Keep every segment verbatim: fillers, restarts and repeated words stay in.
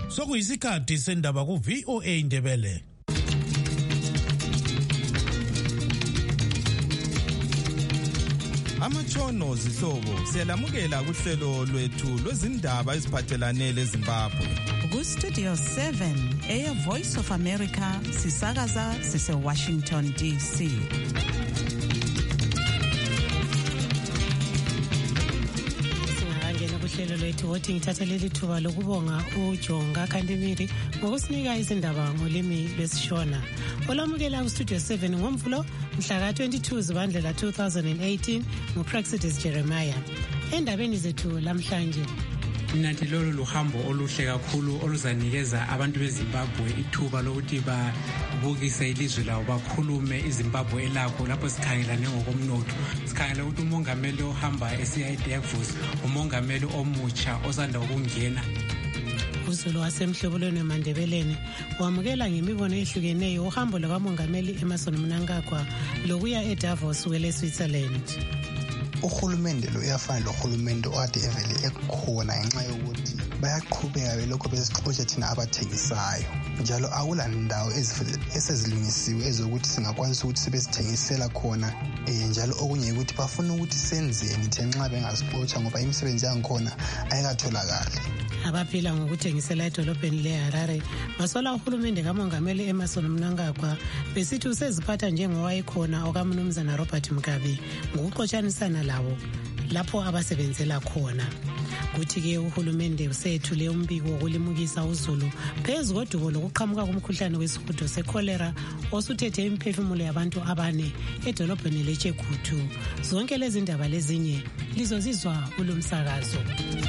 Sokuyisikhathi sendaba ku V O A Indebele. Amatshono zihlobo siyalamukela kuhlelo lwethu lwezindaba eziphathelane leZimbabwe. Ku Studio seven eya Voice of America sisakaza sise Washington D C. Uhlelo lwethu wothi ngithathelele ithuba lokubonga uJonga Kandimiri ngokusinika izindaba ngolimi lwesishona. Olamukela ku Studio seven ngomvulo mhla ka twenty-two Zibandlela two thousand eighteen nguPraxidis Jeremiah. Endabeni zethu lamhlanje Nathi lolu luhambo oluhle kakhulu oluzanikeza abantu beZimbabwe ithuba lokuthi babukise ilizwe lawo bakhulume iZimbabwe elakho lapho sikhangelane ngokomnotho. Sikhangela ukuthi umongameli ohamba esiya eDavos umongameli omutsha osanda ukungena. uZulu wasemhlobelweni eMandebeleni wamukela ngemibono ehlukeneyo uhambo likamongameli Emmerson Mnangagwa lokuya eDavos wele Switzerland. Uhulumende lo uyafana lohulumende okade evele ekhona ngenxa yokuthi bayaqhubeka belokho besixotsha thina abathengisayo njalo akula ndawo esezilungisiwe ezokuthi singakwanisa ukuthi sebesithengisela khona njalo okunye ukuthi bafuna ukuthi senzeni ngenxa bengasixotsha ngoba imisebenzi yankhona ayikatholakali. Abaphila ngokuthengisela edolobheni leHarare basola uhulumende kamongameli Emmerson Mnangagwa besithi useziphatha njengowayekhona okaMnumzana Robert Mugabe ngokuxotshanisana lawo lapho abasebenzela khona. Kuthi-ke uhulumende usethule umbiko wokulimukisa uZulu phezu kodubo lokuqhamuka komkhuhlane wesihudo secholera osuthethe imiphefumulo yabantu abane edolobheni leChegutu. Zonke lezi ndaba lezinye lizozizwa kulomsakazo.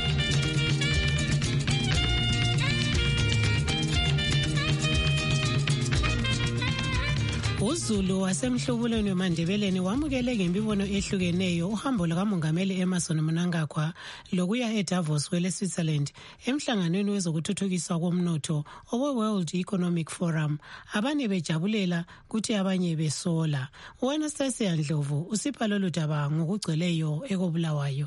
uZulu wasemhlubulweni weMandebeleni wamukele ngemibono ehlukeneyo uhambo likamongameli Emmerson Mnangagwa lokuya eDavos wele Switzerland emhlanganweni wezokuthuthukiswa komnotho owe World Economic Forum. Abanye bejabulela kuthi abanye besola. uAnastasia Ndlovu usipha lolu daba ngokugcweleyo ekobulawayo.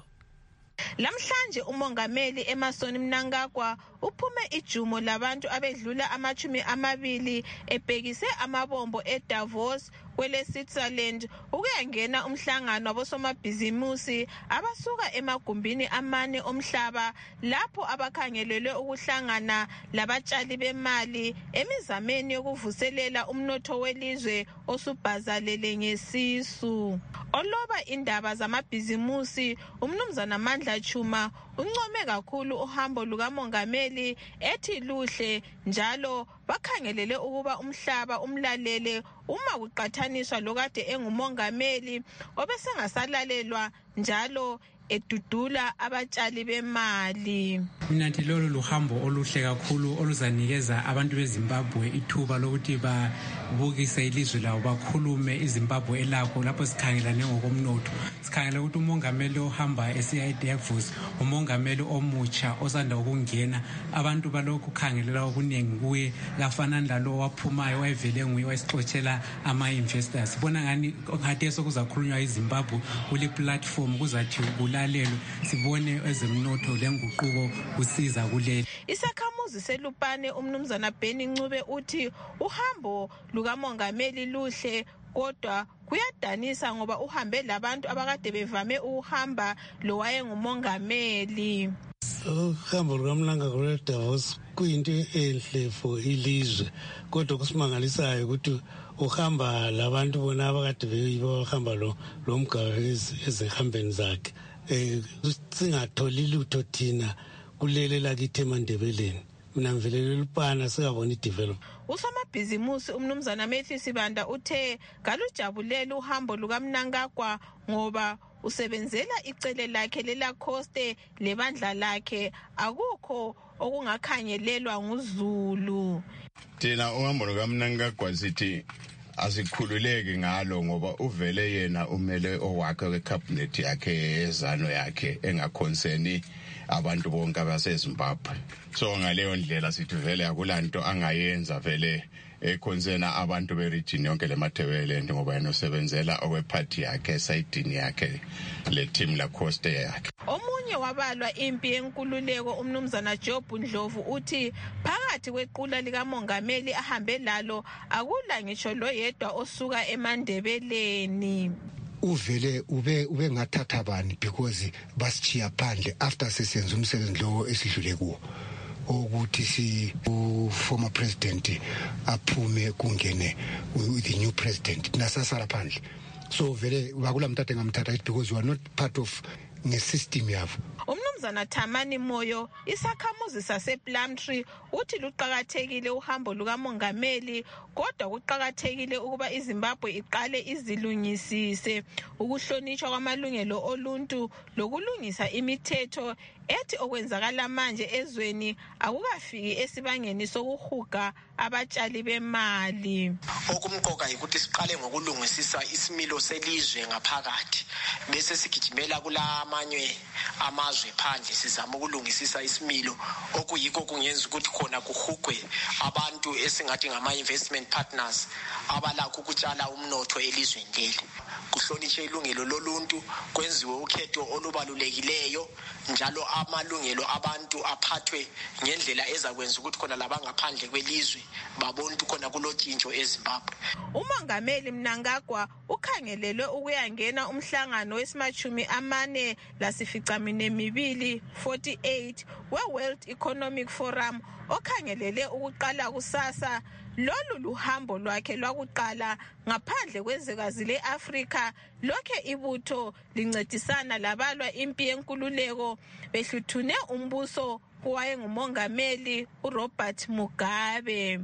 Lamhlanje umongameli Emmerson Mnangagwa uphume ijumo labantu abedlula amachumi amabili ebhekise amabombo eDavos kwele Switzerland ukuyangena umhlangano wabosomabhizimusi abasuka emagumbini amane omhlaba lapho abakhangelelwe ukuhlangana labatshali bemali emizameni yokuvuselela umnotho welizwe osubhazalele ngesisu. Oloba indaba zamabhizimusi uMnumzana Mandla Chuma uncome kakhulu uhambo lukamongameli ethi luhle njalo bakhangelele ukuba umhlaba umlalele uma kuqathaniswa lokade engumongameli obesengasalalelwa njalo edudula abatshali bemali. Nathi lolu luhambo oluhle kakhulu oluzanikeza abantu beZimbabwe ithuba lokuthi babukise ilizwe lawo bakhulume iZimbabwe elakho lapho sikhangelane ngokomnotho. Sikhangela ukuthi umongameli ohamba esiya eDavos umongameli omutsha osanda ukungena abantu balokhu khangelela okuningi kuye kafana nalo waphumayo wayevele nguye wasixoxela ama-investors. Sibona ngani ngathi sokuzakhulunywa iZimbabwe kule platform kuzathi lalelo sibone ezemnotho lenguquko kusiza kuleli. Isakhamuzi selupane uMnumzana Beni Ncube uthi uhambo lukamongameli luhle kodwa kuyadanisa ngoba uhambe labantu abakade bevame ukuhamba lo wayengumongameli. Uhambo lukaMnangagwa eDavos kuyinto enhle for ilizwe kodwa kusimangalisayo ukuthi uhamba labantu bona abakade behamba lo lomgabe ezihambeni zakhe. Eh singatholi lutho thina kulele lakithi eMandebeleni. Mina mvelele lupana sikabona idevelop. Usamabhizimusi uMnumzana Matthew Sibanda uthe galujabulela uhambo lukaMnangagwa ngoba usebenzela icele lakhe lela Coste lebandla lakhe akukho okungakhangelelwa nguZulu. Thina uhambo lukaMnangagwa sithi asikhululeke ngalo ngoba uvele yena umele owakhe wecabinet yakhe ezano yakhe engakhonseni abantu bonke abaseZimbabwe. So ngaleyo ndlela sithi vele akulanto angayenza vele ekhonsena abantu beregion yonke leMathebeleland ngoba yena usebenzela okweparty yakhe esayidini yakhe le team la Coste yakhe. Omunye omunye wabalwa impi yenkululeko umnumzana Job Ndlovu uthi phakathi kwequla likamongameli ahambe lalo akula ngisho loyedwa osuka eMandebeleni. Uvele ube ube ngathatha bani because basichiya phandle after sesenza umsebenzi lo esidlule kuwo ukuthi si former president aphume kungene with the new president nasasara phandle. So vele wakula mthatha ngamthatha because you are not part of ne system yavo. Umnumzana Thamani Moyo isakhamuzi sase Plumtree uthi luqhakathekile uhambo lukamongameli kodwa kuqhakathekile ukuba iZimbabwe iqale izilungisise ukuhlonishwa kwamalungelo oluntu lokulungisa imithetho ethi okwenzakala manje ezweni akukafiki esibangeni sokuhuga abatshali bemali. Okumqoka ukuthi siqale ngokulungisisa isimilo selizwe ngaphakathi bese sigijimela kulamanye amazwe phandle sizama ukulungisisa isimilo okuyikho kungenza ukuthi khona kuhugwe abantu esingathi ngama investment partners abalakho ukutshala umnotho elizweni leli. Kuhlonishwe ilungelo loluntu kwenziwe ukhetho olubalulekileyo njalo amalungelo abantu aphathwe ngendlela ezakwenza ukuthi khona labangaphandle kwelizwe babona ukuthi khona kulotshintsho eZimbabwe. Umongameli Mnangagwa ukhangelelwe ukuyangena umhlangano wesimachumi amane lasificamine mibili forty-eight we-World Economic Forum okhangelele ukuqala kusasa. Lolu luhambo lwakhe lwakuqala ngaphandle kwezwekazi le-Afrika lokhe ibutho lincedisana labalwa impi yenkululeko behluthune umbuso kowayengumongameli uRobert Mugabe.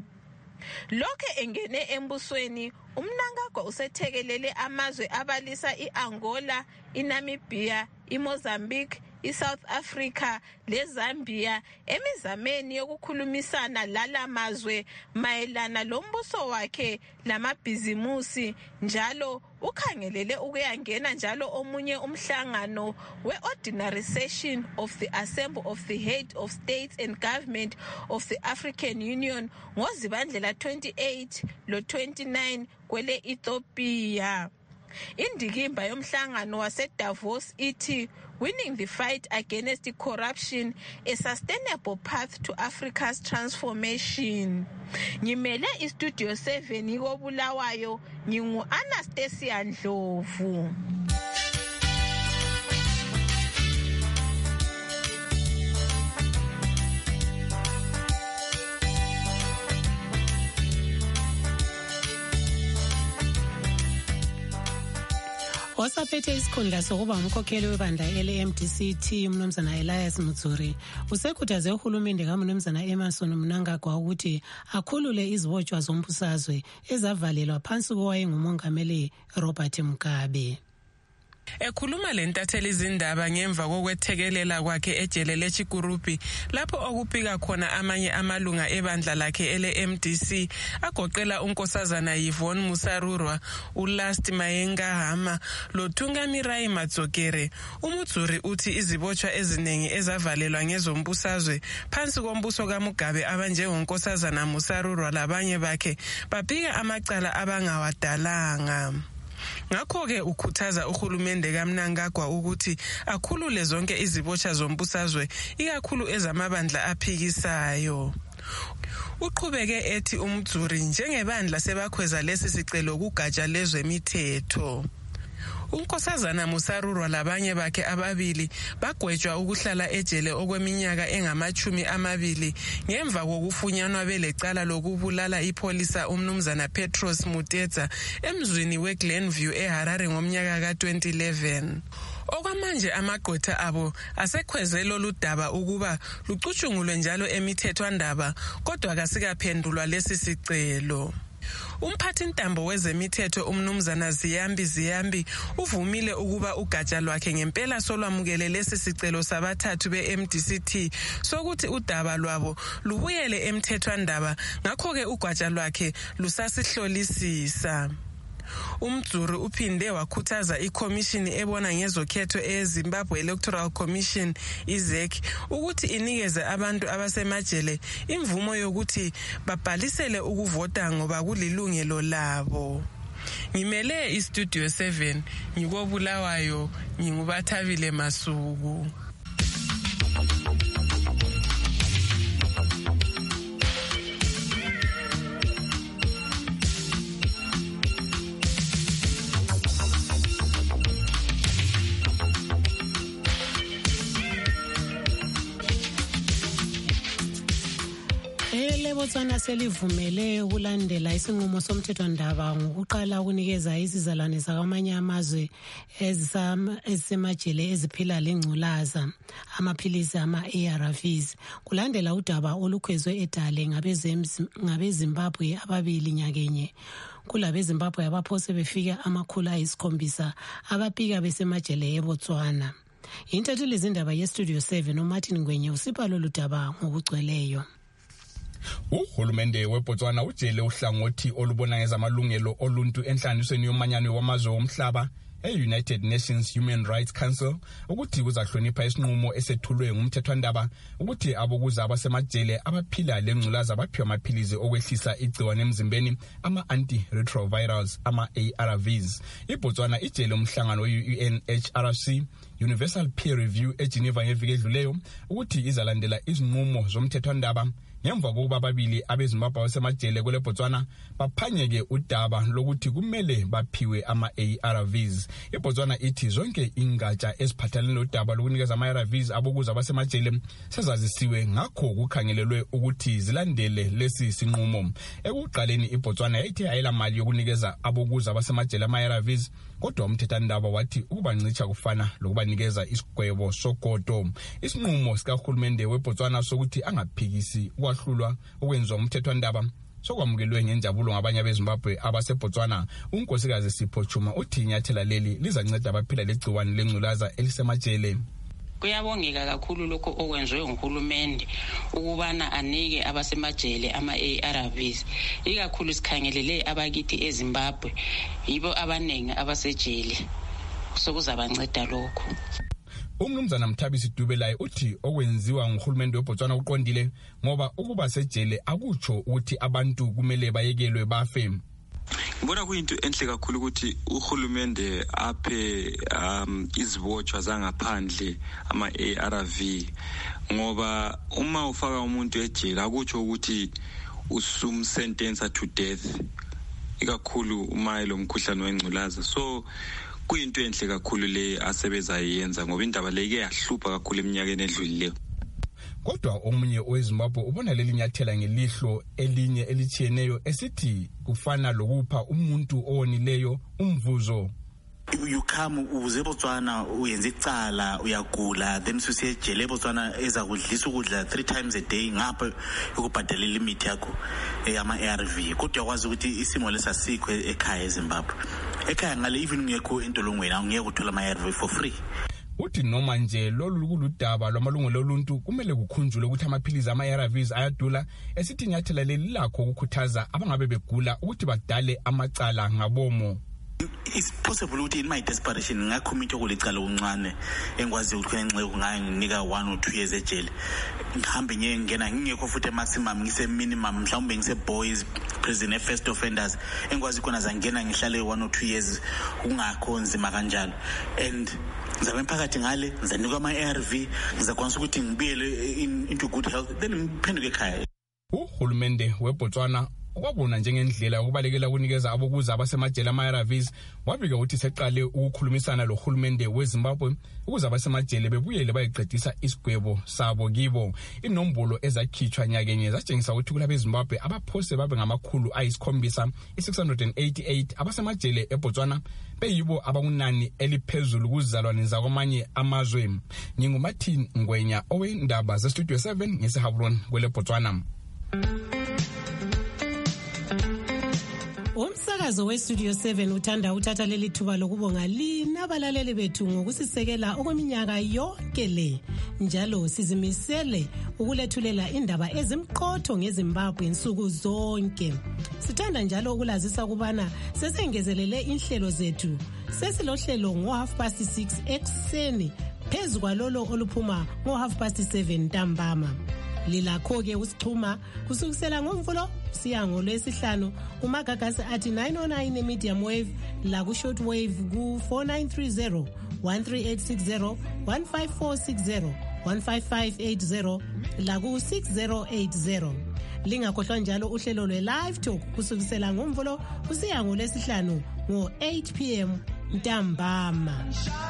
Lokhe engene embusweni uMnangagwa usethekelele amazwe abalisa iAngola, iNamibia, iMozambique, iSouth Africa leZambia emizameni yokukhulumisana lala mazwe mayelana lombuso wakhe lamabhizimusi njalo ukhangelele ukuyangena njalo omunye umhlangano we-ordinary session of the Assembly of the Head of States and Government of the African Union ngoZibandlela twenty-eight lo twenty-nine kwele Ethiopia. Indikimba yomhlangano waseDavos ithi winning the fight against corruption, a sustainable path to Africa's transformation. Ngimele iStudio seven ikobulawayo ngingu Anastasia Ndlovu. Wasaphethe isikhundla sokuba umkhokheli webandla ele-M D C T umnumzana Elias Mutsuri usekhuthaze uhulumende kaMnumzana Emmerson Mnangagwa ukuthi akhulule izibotshwa zombusazwe ezavalelwa phansi kowayengumongameli Robert Mugabe. Ekhuluma lentatheli izindaba ngemva kokwethekelela kwakhe ejele leChikurupi lapho okupika khona amanye amalunga ebandla lakhe ele-M D C agoqela unkosazana Yvonne Musarurwa, uLast Mayengahama loThungamirai Matsokere. Umutsuri uthi izibotshwa eziningi ezavalelwa ngezombusazwe phansi kombuso kaMugabe abanjengonkosazana Musarurwa labanye bakhe babika amacala abangawadalanga. Ngakho-ke ukhuthaza uhulumende kaMnangagwa ukuthi akhulule zonke izibotshwa zombusazwe ikakhulu ezamabandla aphikisayo. Uqhubeke ethi uMtsuri njengebandla sebakhweza lesi sicelo kugatsha lezwemithetho. Unkosazana Musarurwa labanye bakhe ababili bagwetshwa ukuhlala ejele okweminyaka engamachumi amabili ngemva kokufunyanwa belecala lokubulala ipolisa umnumzana Petros Mutedza emzwini weGlenview eHarare ngomnyaka ka twenty eleven. Okwamanje amagqwetha abo asekhweze lolu daba ukuba lucutshungulwe njalo emithethwandaba kodwa kasikaphendulwa lesi sicelo. Umphathi ntambo wezemithetho umnumzana Ziyambi Ziyambi uvumile ukuba ugatsha lwakhe ngempela solwamukele lesi sicelo sabathathu be-M D C T sokuthi udaba lwabo lubuyele emthethwandaba ngakho-ke ugatsha lwakhe lusasihlolisisa. Umtsuri uphinde wakhuthaza ikhomishini ebona ngezokhetho eZimbabwe Electoral Commission I Z E C ukuthi inikeze abantu abasemajele imvumo yokuthi babhalisele ukuvota ngoba kulilungelo labo. Ngimele iStudio seven ngikobulawayo ngingubathabile Masuku. iBotswana selivumele ukulandela isinqumo somthethwandaba ngokuqala ukunikeza izizalwane zakwamanye amazwe ezisemajele eziphila lengculaza amaphilisi ama-A R Vs kulandela udaba olukhwezwe edale ngabeZimbabwe ababili nyakenye. KulabeZimbabwe abaphose befika amakhulu ayisikhombisa abapika besemajele eBotswana. Intatheli zindaba yeStudio seven uMartin Ngwenye usipha lolu daba ngokugcweleyo. Uhulumende weBotswana ujele uhlangothi olubona ngezamalungelo oluntu enhlanganisweni yomanyano wamazwe omhlaba e-United Nations Human Rights Council ukuthi kuzahlonipha isinqumo esethulwe ngumthethwandaba ukuthi abokuza abasemajele abaphila lengculaza baphiwa amaphilizi okwehlisa igciwane emzimbeni ama-antiretrovirals ama-A R Vs. iBotswana ijele umhlangano we-U N H R C Universal Peer Review eGeneva ngeviki edluleyo ukuthi izalandela izinqumo zomthethwandaba ngemva kokuba ababili abeZimbabwe abasemajele kwele Botswana baphanyeke udaba lokuthi kumele baphiwe ama-A R Vs. iBotswana ithi zonke ingatsha eziphathelene nodaba lokunikeza ama-A R Vs abokuza abasemajele sezazisiwe ngakho kukhangelelwe ukuthi zilandele lesi sinqumo. Ekuqaleni iBotswana yayithi ayela mali yokunikeza abokuza abasemajele ama-A R Vs kodwa umthethwandaba wathi ukubancitsha kufana lokubanikeza isigwebo sogodo. Isinqumo sikahulumende weBotswana sokuthi angaphikisi ukwahlulwa okwenziwa umthethwandaba sokwamukelwe ngenjabulo ngabanye abeZimbabwe abaseBotswana. uNkosikazi Sipho Chuma uthi inyathela leli lizanceda abaphila legciwane lengculaza elisemajele. Kuyabongeka kakhulu lokho okwenziwe nguhulumende ukubana anike abasemajele ama-A R Vs, ikakhulu sikhangelele abakithi eZimbabwe yibo abanengi abasejele sokuzabanceda lokho. Umnumzana Mthabisi Dubelayo uthi okwenziwa nguhulumende weBotswana uqondile ngoba ukuba sejele akutsho ukuthi abantu kumele bayekelwe bafe. Ngibona kuyinto enhle kakhulu ukuthi uhulumende aphe um izibotshwa zangaphandle ama-A R V ngoba uma ufaka umuntu ejele akutsho ukuthi usumsentensa to death ikakhulu uma lo mkhuhlane wengculaza. So kuyinto enhle kakhulu le asebezayenza ngoba indaba le ike yahlupha kakhulu eminyakeni edlulileyo. Kodwa omunye oweZimbabwe ubona leli nyathela ngelihlo elinye elichiyeneyo esithi kufana lokupha umuntu owonileyo umvuzo. You come uze eBotswana uyenza icala uyagula then susiye ejele eBotswana ezakudlisa ukudla three times a day ngapha ukubhadala limit yakho eyama-A R V kodwa yakwazi ukuthi isimo lesasikho ekhaya eZimbabwe. Ekhaya ngale even ungekho entolongweni awungeke uthola ama-A R V for free. Uthi noma nje lolu kuludaba lwamalungelo oluntu kumele kukhunjulwe ukuthi amaphilizi ama-A R Vs ayadula esithi nyathela leli lakho ukukhuthaza abangabe begula ukuthi badale amacala ngabomo. It's possible ukuthi in my desperation ngakhomita kulicala uncane engikwazi ukuthi kwenxeko nganginika one or two years ejele ngihambe ngiyengena ngingekho futhi maximum ngise minimum mhlawumbe ngise boys prison e first offenders engikwazi khona zangena ngihlale one or two years ungakho nzima kanjalo and ngizabe phakathi ngale ngizanikwa ama-A R V ngizakwanisa ukuthi ngibuyele into good health then ngiphenduke ekhaya. Uhulumende weBotswana kwabona njengendlela yokubalekela ukunikeza abokuza abasemajele ama-A R Vs wabika ukuthi seqale ukukhulumisana lohulumende weZimbabwe ukuze abasemajele bebuyele bayiqedisa isigwebo sabo kibo. Inombolo ezakhitshwa nyakenye zatshengisa ukuthi kulabeZimbabwe abaphose babe ngamakhulu ayisikhombisa i-six hundred eighty-eight abasemajele eBotswana beyibo abakunani eliphezulu kuzalwane zakwamanye amazwe. NginguMartin Ngwenya owendaba zeStudio seven ngeseHablon kwele Botswana. Umsakazo weStudio seven uthanda uthatha leli thuba lokubonga lina abalaleli bethu ngokusisekela okweminyaka yonke le. Njalo sizimisele ukulethulela indaba ezimqotho ngeZimbabwe insuku zonke. Sithanda njalo ukulazisa kubana sesengezelele inhlelo zethu. Sesilohlelo ngo half past six ekseni phezu kwalolo oluphuma ngo half past seven ntambama. Lilakho ke usixhuma kusukisela ngomvulo siya ngolwesihlanu umagagasi athi nine oh nine medium wave la ku short wave ku four nine three zero one three eight six zero one five four six zero one five five eight zero la ku six zero eight zero. Lingakhohlwa njalo uhlelo lwe live talk kusukisela ngoMvulo kusiya ngoLwesihlanu ngo eight p m ntambama.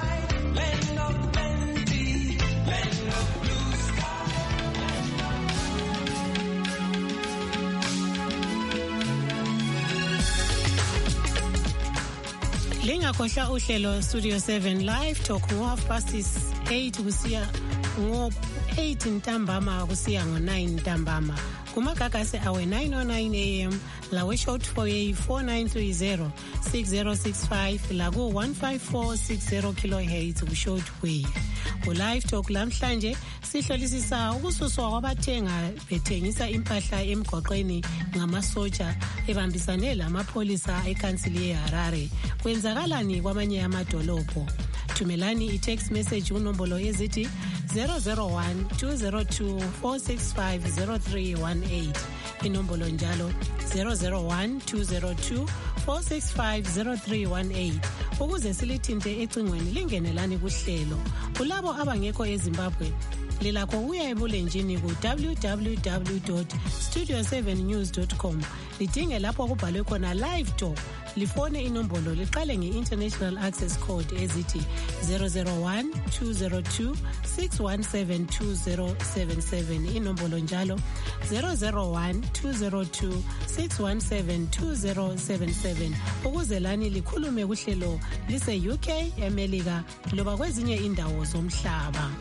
Lingakhohlwa uhlelo Studio seven live talk ngo half past eight kusiya ngo eight ntambama kusiya ngo nine ntambama. Kumagagasi awe nine oh nine a m la we short for a four nine three zero six zero six five la go one five four six zero kilohertz ku short wave. Ku live talk lamhlanje sihlolisisa ukususwa kwabathenga bethengisa impahla emgwaqweni ngamasoja ebambisane lamapolisa eKhansili yeHarare. Kwenzakalani kwamanye amadolobho? Thumelani i-text message unombolo ezithi zero zero one two zero two four six five zero three one eight. Inombolo njalo zero zero one two zero two four six five zero three one eight. Ukuze silithinte ecingweni lingenelani kuhlelo. Kulabo abangekho eZimbabwe lilakho uya ebulenjini ku w w w dot studio seven news dot com. Lidinge lapho kubhalwe khona live talk. Lifone inombolo liqale nge-international access code ezithi zero zero one two zero two six one seven two zero seven seven. Inombolo njalo zero zero one two zero two six one seven two zero seven seven. Ukuze lani likhulume kuhlelo lise U K, eMelika loba kwezinye indawo zomhlaba.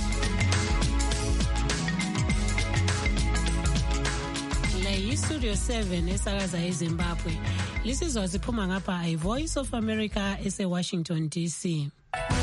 Studio seven esakaza eZimbabwe. Lisizwa siphuma ngapha i Voice of America ese Washington D C.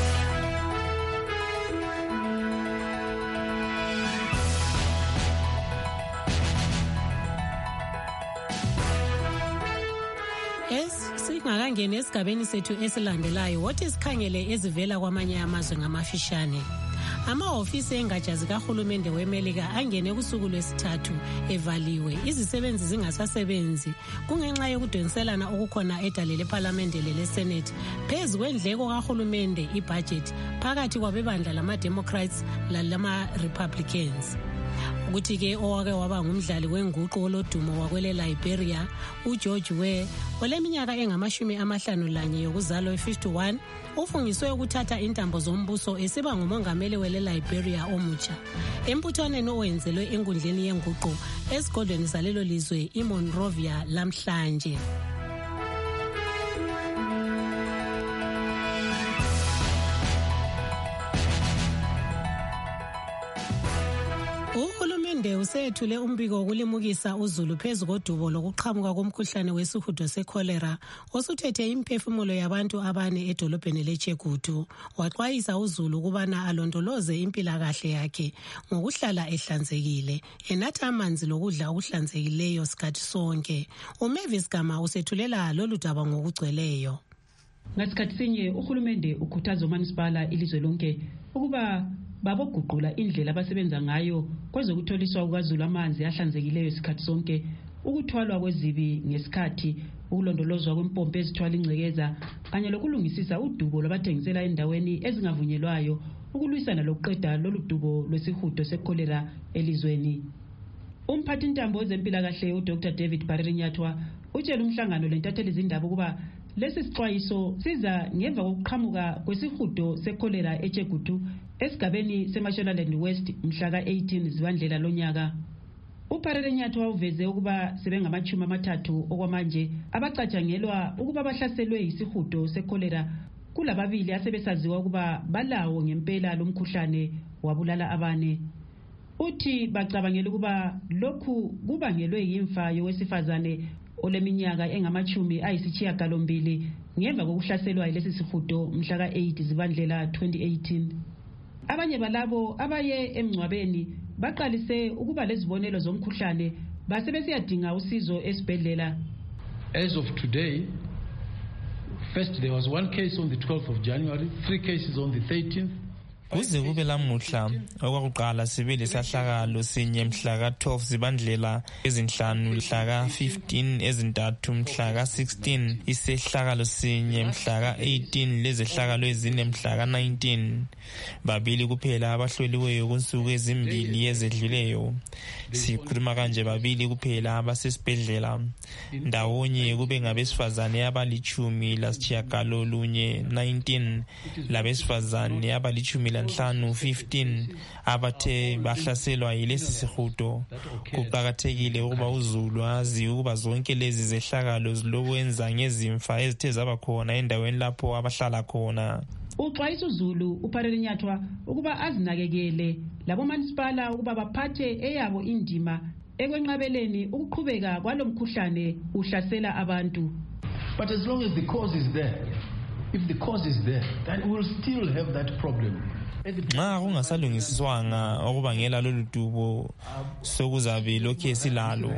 Es singakangena esigabeni sethu esilandelayo what isikhangele ezivela kwamanye amazwe ngamafishane. Amahofisi engatsha zikahulumende weMelika angene kusuku lwesithathu evaliwe. Izisebenzi zingasasebenzi kungenxa yokudonselana okukhona edale leParliamente leSenate phezu kwendleko kahulumende ibudget phakathi kwabebandla lama-Democrats lalama-Republicans. Ukuthi ke owake waba ngumdlali wenguqu olodumo wakwele Liberia uGeorge Weah oleminyaka engamashumi amahlanu lanye yokuzalwa e-fifty-one ufungiswe ukuthatha intambo zombuso esiba ngumongameli wele Liberia omutsha embuthwaneni owenzelwe enkundleni yenguqu esigodlweni salelo lizwe iMonrovia lamhlanje. Uhulumende usethule umbiko wokulimukisa uzulu phezu kodubo lokuqhamuka komkhuhlane wesihudo secholera osuthethe imphefumulo yabantu abane edolobheni leChegutu. Waxwayisa uzulu ukubana alondoloze impilakahle yakhe ngokuhlala ehlanzekile, enatha amanzi lokudla okuhlanzekileyo sikhathi sonke. uMavis Gama usethulela lolu daba ngokugcweleyo. Ngasikhathi sinye uhulumende ukhuthaza uManisipala ilizwe lonke ukuba baboguqula indlela abasebenza ngayo kwezokutholiswa ukazulu amanzi ahlanzekileyo isikhathi sonke, ukuthwalwa kwezibi ngesikhathi, ukulondolozwa kwempompi ezithwala ingcekeza kanye lokulungisisa udubo lwabathengisela endaweni ezingavunyelwayo ukulwisana lokuqeda lolu dubo lwesihudo secholera elizweni. Umphathi ntambo wezempilakahle uDr David Barrinyathwa utshela umhlangano lentatheli izindaba ukuba lesi sixwayiso siza ngemva kokuqhamuka kwesihudo secholera eChegutu esigabeni seMashonaland West mhla ka eighteen Zibandlela lonyaka. uParrenyathwa uveze ukuba sebengamachumi amathathu okwamanje abacatshangelwa ukuba bahlaselwe yisihudo secholera, kulababili asebesaziwa ukuba balawo ngempela lomkhuhlane wabulala abane. Uthi bacabangela ukuba lokhu kubangelwe yimfa yowesifazane oleminyaka engamachumi ayisishiyagalombili ngemva kokuhlaselwa yilesi sihudo mhla ka eight Zibandlela twenty eighteen. Abanye balabo abaye emngcwabeni baqalise ukuba lezibonelo zomkhuhlane base besiyadinga usizo esibhedlela. As of today, first there was one case on the twelfth of January, three cases on the thirteenth, kuze kube lamuhla okwakuqala sibe lesahlakalo sinye mhla ka twelve zibandlela ezinhlanu mhla ka fifteen ezintathu mhla ka sixteen isehlakalo sinye mhla ka eighteen lezehlakalo ezine mhla ka nineteen babili kuphela abahloliweyo kunsuku ezimbili ezedluleyo. Sikhuluma kanje babili kuphela abasesibhedlela ndawonye kube ngabesifazane abalichumi lasitshiyagalolunye nineteen labesifazane abalichumi lanhlanu fifteen abathe bahlaselwa yilesi sihudo. Kuqakathekile ukuba uZulu azi ukuba zonke lezi zehlakalo zilokwenza ngezimfa ezithe zaba khona endaweni lapho abahlala khona. Uxwayisa uZulu uPharele Nyathwa ukuba azinakekele labo municipal ukuba baphathe eyabo indima ekwenqabeleni ukuqhubeka kwalomkhuhlane uhlasela abantu. But as long as the cause is there, if the cause is there, then we will still have that problem. Nxa kungasalungisiswanga okubangela lolu dubo sokuzabe lokho esilalo.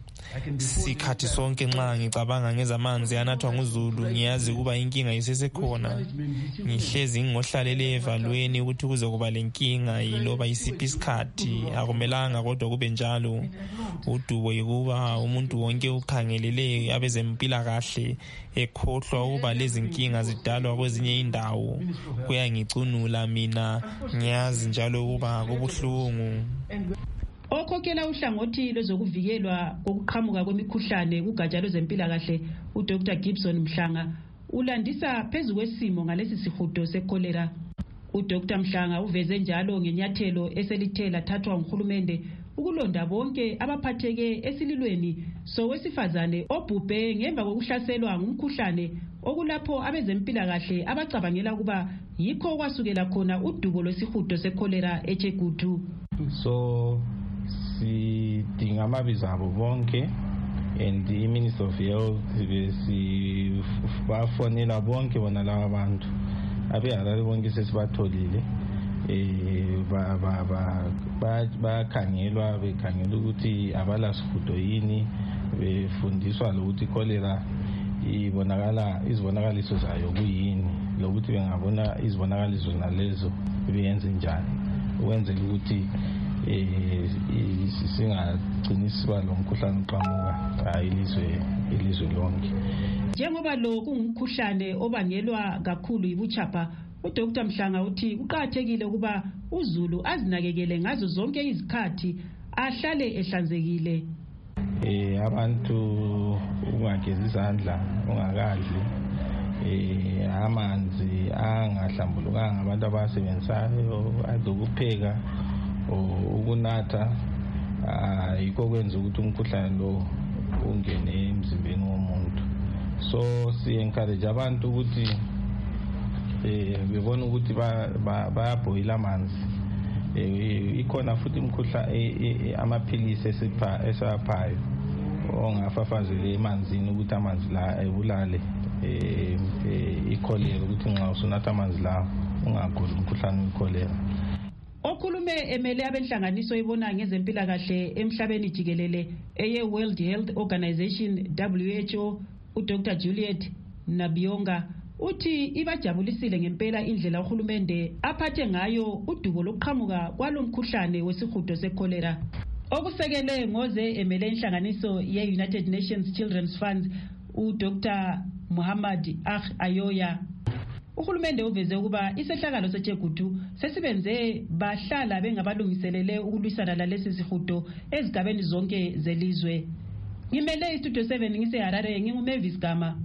Sikhathi sonke nxa ngicabanga ngezamanzi anathwa nguZulu ngiyazi ukuba inkinga isesekhona. Ngihlezi ngihlalele evalweni ukuthi kuze kuba lenkinga yiloba isiphi isikhathi akumelanga kodwa kube njalo. Udubo yikuba umuntu wonke ukhangelele abezempilakahle ekhohlwa ukuba lezi nkinga zidalwa kwezinye indawo. Kuyangicunula mina ngiyazi njalo ukuba kubuhlungu. Okhokhela uhlangothi lwezokuvikelwa kokuqhamuka kwemikhuhlane kugatsha lwezempilakahle uDr Gibson Mhlanga ulandisa phezu kwesimo ngalesi sihudo sekolera. uDr Mhlanga uveze njalo ngenyathelo eselithe lathathwa nguhulumende ukulonda bonke abaphatheke esililweni sowesifazane obhubhe ngemva kokuhlaselwa ngumkhuhlane okulapho abezempilakahle abacabangela kuba yikho kwasukela khona udubo lwesihudo sekolera eChegutu. So sidinga amabizo abo bonke and the Minister of Health besibafonela bonke bona laba bantu abeharare bonke sesibatholile eh ba ba ba bakhangelwa bekhangela ukuthi abalasihudo yini befundiswa ukuthi cholera ibonakala izibonakaliso zayo kuyini lokuthi bengabona izibonakaliso nalezo beyenze njani ukwenzela ukuthi eh singagcini siba lo mkhuhlane uqhamuka ayilizwe ilizwe lonke. Njengoba lo kungumkhuhlane obangelwa kakhulu yibuchapha, uDr Mhlanga uthi kuqakathekile ukuba uZulu azinakekele ngazo zonke izikhathi ahlale ehlanzekile. Eh abantu ungageza izandla ungakadli, eh amanzi angahlambulukanga abantu abasebenzayo azokupheka ukunatha yikho kwenza ukuthi umkhuhlane lo ungene emzimbeni womuntu. So si encourage abantu ukuthi eh bebona ukuthi bayabhoyila amanzi. Eh ikhona futhi umkhuhlane amaphilisi esipha esaphayo ongafafazele emanzini ukuthi amanzi la ebulale eh ikholera ukuthi nxa usunatha amanzi la ungaguli umkhuhlane wekholera. Okhulume emele abenhlanganiso ibona ngezempilakahle emhlabeni jikelele eye World Health Organization W H O uDr Juliet Nabionga uthi ibajabulisile ngempela indlela uhulumende aphathe ngayo udubo lokuqhamuka kwalomkhuhlane wesihudo sekolera. Okusekele ngoze emele inhlanganiso ye United Nations Children's Fund uDr Muhammad Akh Ayoya. Uhulumende uveze ukuba isehlakalo seChegutu sesibenze bahlala bengabalungiselele ukulwisana lalesi sihudo ezigabeni zonke zelizwe. Ngimele iStudio seven ngiseHarare nginguMavis Gama.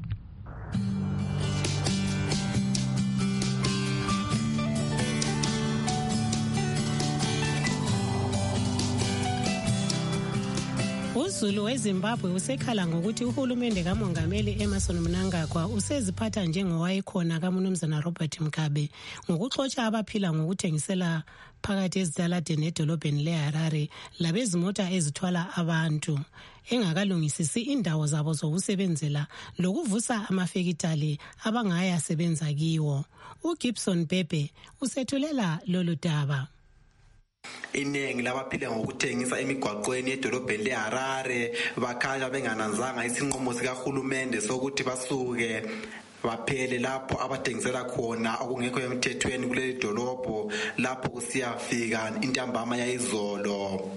uZulu weZimbabwe usekhala ngokuthi uhulumende kamongameli Emmerson Mnangagwa useziphatha njengowayekhona kaMnumzana Robert Mugabe ngokuxotsha abaphila ngokuthengisela phakathi ezitaladeni edolobheni leHarare labezimota ezithwala abantu engakalungisisi indawo zabo zokusebenzela lokuvusa amafekitali abangaya sebenza kiwo. uGibson Bebe usethulela lolu daba. Iningi labaphila ngokuthengisa emigwaqweni edolobheni leHarare bakhanya bengananzanga isinqumo sikahulumende sokuthi basuke baphele lapho abathengisela khona okungekho emthethweni kuleli dolobho lapho kusiyafika intambama yayizolo.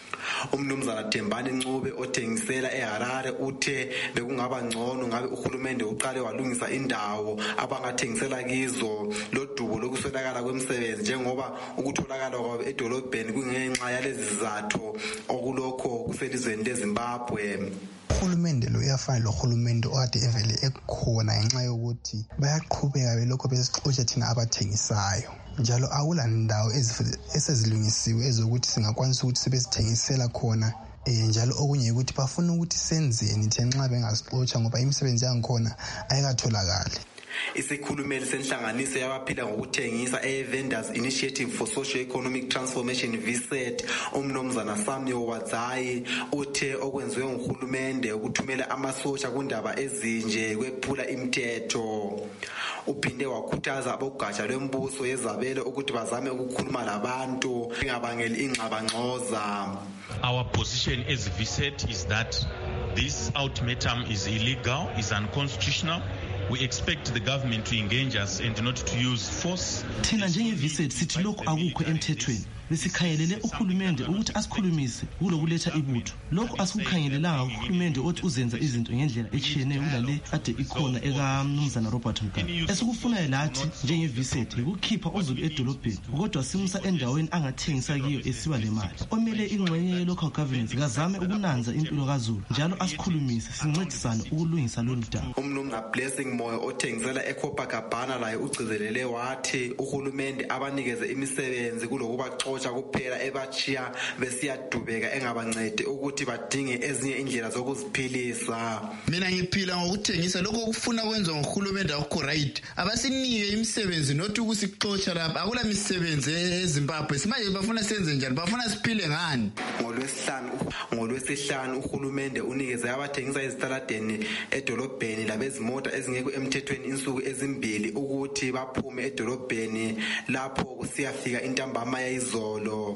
Umnumzana Thembani Ncube othengisela eHarare uthe bekungaba ngcono ngabe uhulumende uqale walungisa indawo abangathengisela kizo lodubo lokuswelakala kwemisebenzi njengoba ukutholakala kwabo edolobheni kungenxa yalezi zizathu okulokho kuselizweni leZimbabwe. Uhulumende lo uyafana lohulumende okade evele ekhona ngenxa yokuthi bayaqhubeka belokho besixotsha thina abathengisayo, njalo akula ndawo esezilungisiwe ezokuthi singakwanisa ukuthi sebesithengisela khona. E, njalo okunye ukuthi bafuna ukuthi senzeni thina nxa bengasixotsha ngoba imisebenzi yangikhona ayikatholakali. Isikhulumeli senhlanganiso yabaphila ngokuthengisa e-Vendors Initiative for Socio-Economic Transformation V S E T umnumzana Samuel Wadzayi uthe okwenziwe nguhulumende ukuthumela amasosha kundaba ezinje kwephula imithetho. Uphinde wakhuthaza abogatsha lwembuso yezabelo ukuthi bazame ukukhuluma labantu bengabangeli ingxabangxoza. Our position as V S E T is that this ultimatum is illegal, is unconstitutional. We expect the government to engage us and not to use force. Thina njenge-V S E T sithi lokhu akukho emthethweni. Besikhayelele uhulumende ukuthi asikhulumise kulokuletha ibutho. Lokhu asikukhangelelanga uhulumende othi uzenza izinto ngendlela echiyeneyo kulale ade ikhona ekaMnumzana Robert Mugabe. Esikufunayo lathi njenge-V S E T ukukhipha uZulu edolobheni kodwa simsa endaweni angathengisa kiyo esiba le mali. Omele ingxenye ye-local governance kazame ukunanza impilo kaZulu njalo asikhulumise sincedisane ukulungisa lolu daba. Umnumzana Blessing Moyo othengisela eCopacabana laye ugcizelele wathi uhulumende abanikeze imisebenzi kulokuba kuphela ebachiya besiyadubeka engabancede ukuthi badinge ezinye indlela zokuziphilisa. Mina ngiphila ngokuthengisa lokho kufuna kwenza ngohulumende akho right. Abasinike imisebenzi nothi ukusixotsha lapha akula misebenzi eZimbabwe. Simanje bafuna senze njani? Bafuna siphile ngani? Ngolwesihlanu ngolwesihlanu uhulumende unikeze abathengisa ezitaladeni edolobheni labezimota ezingekho emthethweni insuku ezimbili ukuthi baphume edolobheni lapho kusiyafika intambama yayizolo.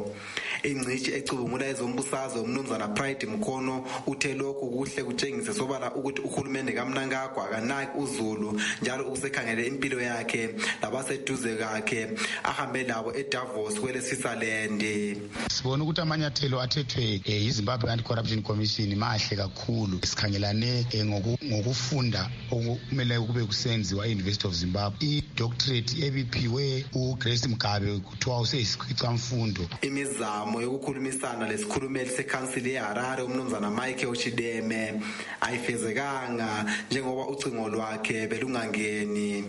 Ingcishi ecubungula ezombusazwe umnumzana Pride Mkhono uthe lokhu kuhle kutshengise sobala ukuthi uhulumende kaMnangagwa akanaki uZulu njalo usekhangele impilo yakhe labaseduze kakhe ahambe labo eDavos kwele Switzerland. Sibona ukuthi amanyathelo athethwe yiZimbabwe Anti-Corruption Commission mahle kakhulu. Sikhangelane ngokufunda okumele kube kusenziwa e-University of Zimbabwe. I-doctorate ebiphiwe uGrace Mugabe kuthiwa useyisikhwica mfundo. Imizamo yokukhulumisana lesikhulumeli seCouncil yeHarare umnumzana Michael Chideme ayifezekanga njengoba ucingo lwakhe belungangeni.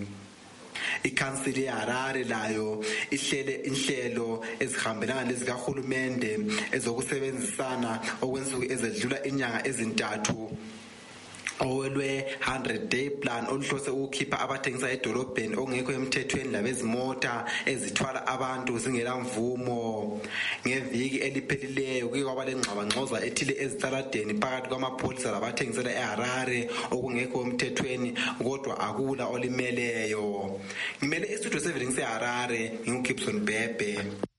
ICouncil yeHarare layo ihlele inhlelo ezihambelana lezikahulumende ezokusebenzisana okwensuku ezedlula inyanga ezintathu. Owelwe one hundred day plan oluhlose ukukhipha abathengisa edolobheni okungekho emthethweni labezimota ezithwala abantu zingela mvumo. Ngeviki eliphelileyo kuke kwaba lengxabangxoza ethile ezitaladeni phakathi kwamapholisa labathengisela eHarare okungekho emthethweni kodwa akula olimeleyo. Ngimele istudio seven seHarare nginguGibson Bebe.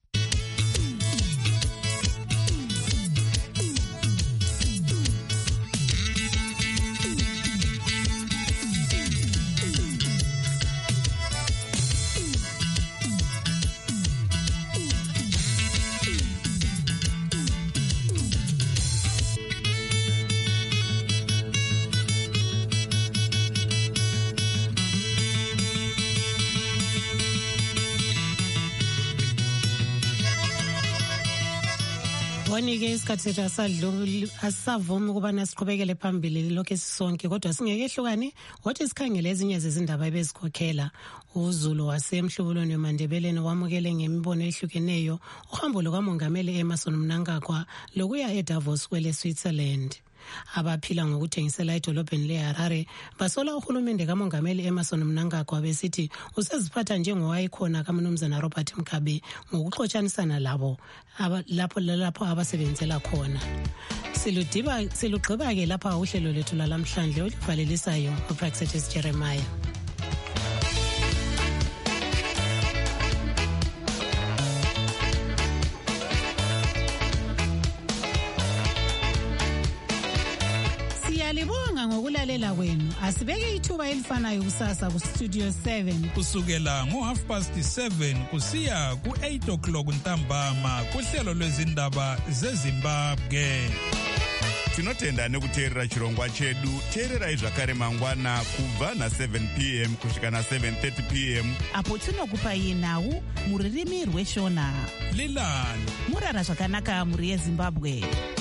Bonike isikhathi sethu asadlula asavuma ukubana siqhubekele phambili lokho esisonke kodwa singekehlukane wathi sikhangele ezinye zezindaba ebezikhokhela uZulu wasemhlubulweni weMandebeleni wamukele ngemibono ehlukeneyo uhambo lukamongameli Emmerson Mnangagwa lokuya eDavos kwele Switzerland. Abaphila ngokuthengisela edolobheni leHarare basola uhulumende kamongameli Emmerson Mnangagwa besithi useziphatha njengowayikhona kaMnumzana Robert Mugabe ngokuxotshanisana labo lapho lapho abasebenzela khona. Siludiba silugqiba ke lapha uhlelo lethu lalamhlanje olivalelisayo uPraxetis Jeremiah. Siyalibonga ngokulalela kwenu. Asibeke ithuba elifanayo kusasa ku Studio seven. Kusukela ngo half past seven kusiya ku eight o'clock ntambama kuhlelo lwezindaba zeZimbabwe. Tinotenda nekuteerera chirongwa chedu. Teererai zvakare mangwana kubva na seven p m kusvika na seven thirty p m apo tinokupai nhau muririmi rweshona. Lilani murara zvakanaka muri yeZimbabwe.